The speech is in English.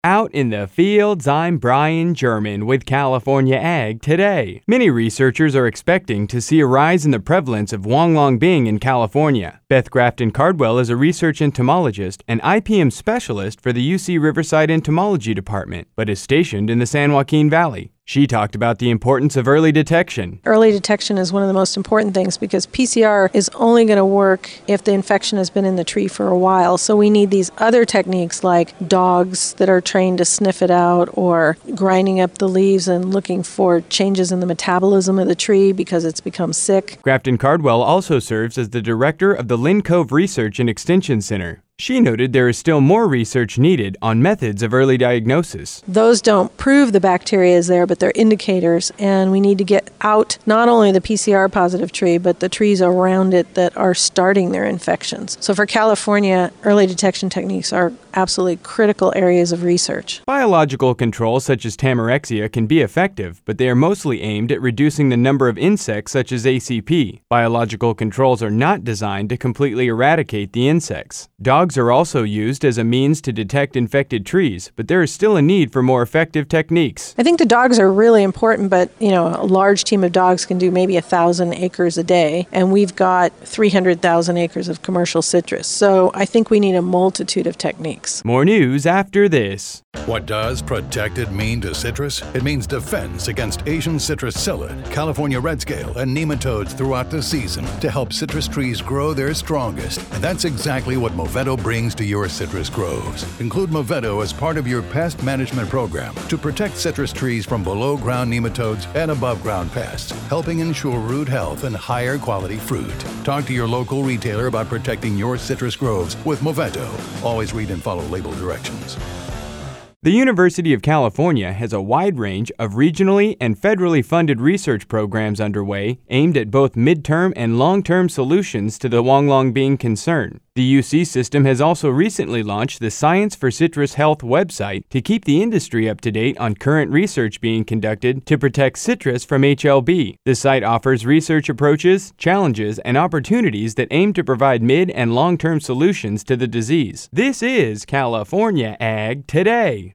Out in the fields, I'm Brian German with California Ag Today. Many researchers are expecting to see a rise in the prevalence of Huanglongbing in California. Beth Grafton Cardwell is a research entomologist and IPM specialist for the UC Riverside Entomology Department, but is stationed in the San Joaquin Valley. She talked about the importance of early detection. Early detection is one of the most important things because PCR is only going to work if the infection has been in the tree for a while. So we need these other techniques like dogs that are trained to sniff it out, or grinding up the leaves and looking for changes in the metabolism of the tree because it's become sick. Grafton Cardwell also serves as the director of the Lynn Cove Research and Extension Center. She noted there is still more research needed on methods of early diagnosis. Those don't prove the bacteria is there, but they're indicators, and we need to get out not only the PCR positive tree, but the trees around it that are starting their infections. So for California, early detection techniques are absolutely critical areas of research. Biological controls such as Tamarexia can be effective, but they are mostly aimed at reducing the number of insects such as ACP. Biological controls are not designed to completely eradicate the insects. Dogs are also used as a means to detect infected trees, but there is still a need for more effective techniques. I think the dogs are really important, but a large team of dogs can do maybe 1,000 acres a day, and we've got 300,000 acres of commercial citrus. So I think we need a multitude of techniques. More news after this. What does protected mean to citrus? It means defense against Asian citrus psyllid, California red scale, and nematodes throughout the season to help citrus trees grow their strongest. And that's exactly what Movetto brings to your citrus groves. Include Movetto as part of your pest management program to protect citrus trees from below-ground nematodes and above-ground pests, helping ensure root health and higher quality fruit. Talk to your local retailer about protecting your citrus groves with Movetto. Always read and follow label directions. The University of California has a wide range of regionally and federally funded research programs underway aimed at both midterm and long-term solutions to the Huanglongbing concern. The UC system has also recently launched the Science for Citrus Health website to keep the industry up to date on current research being conducted to protect citrus from HLB. The site offers research approaches, challenges, and opportunities that aim to provide mid- and long-term solutions to the disease. This is California Ag Today.